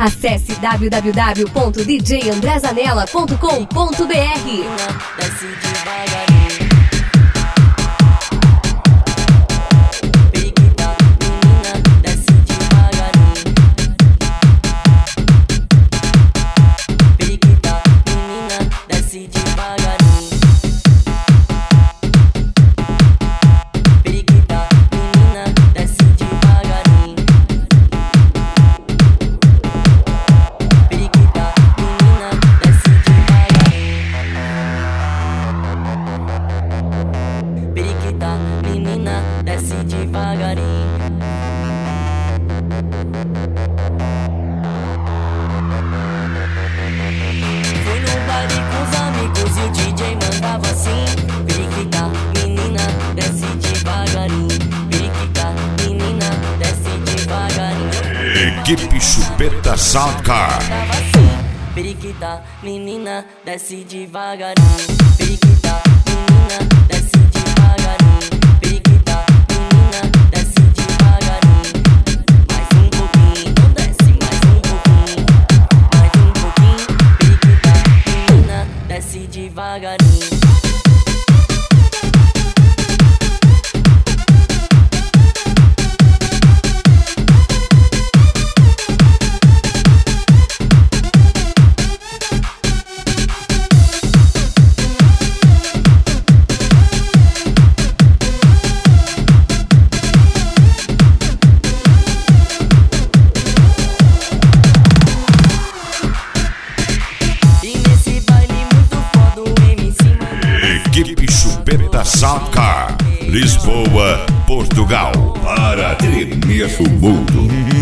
Acesse www.djandrezanella.com.br. Desce devagarinho. Periquita, menina, desce devagarinho. Periquita, menina, desce devagarinho. Periquita, menina, desce devagarinho. Periquita, menina, desce devagarinho. Periquita, menina, desce devagarinho. Fui no baile com os amigos e o DJ mandava assim. Periquita, menina, desce devagarinho. Periquita, menina, desce devagarinho. Equipe Chupeta Soundcar. Mandava assim. Periquita, menina, desce devagarinho. Periquita, menina, desce devagarinho. Periquita, menina, desce devagarinho. Mais um pouquinho, não desce, mais um pouquinho. Mais um pouquinho. Periquita, menina, desce devagarinho. E nesse baile muito foda o MC Equipe Chupeta Soundcar. Lisboa, Portugal. Para tremer o mundo.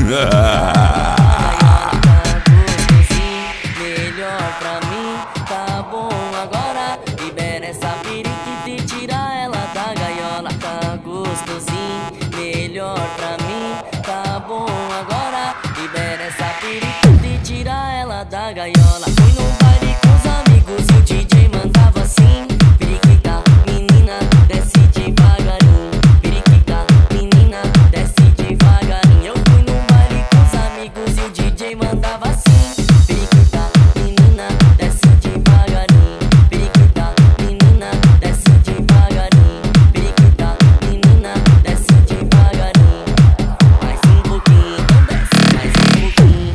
melhor pra mim, tá bom agora. Libera essa periquita e tira ela da gaiola. Tá gostosinho, melhor pra mim, tá bom agora. Libera essa periquita e tira ela da gaiola. Fui no baile com os amigos e o DJ mandava assim. Periquita, menina, desce devagarinho. Periquita, menina, desce devagarinho. Eu fui no baile com os amigos e o DJ mandava assim. Periquita, menina, desce devagarinho. Periquita, menina, desce devagarinho. Periquita, menina, desce devagarinho. Mais um pouquinho, não desce, mais um pouquinho.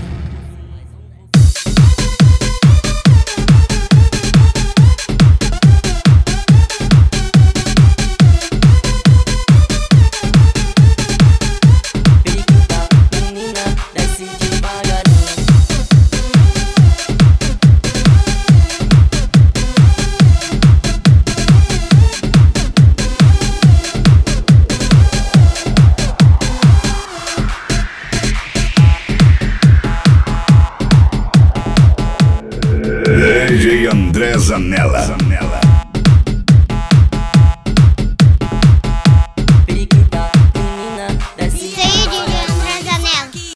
Periquita, menina, desce devagarinho. DJ André Zanella.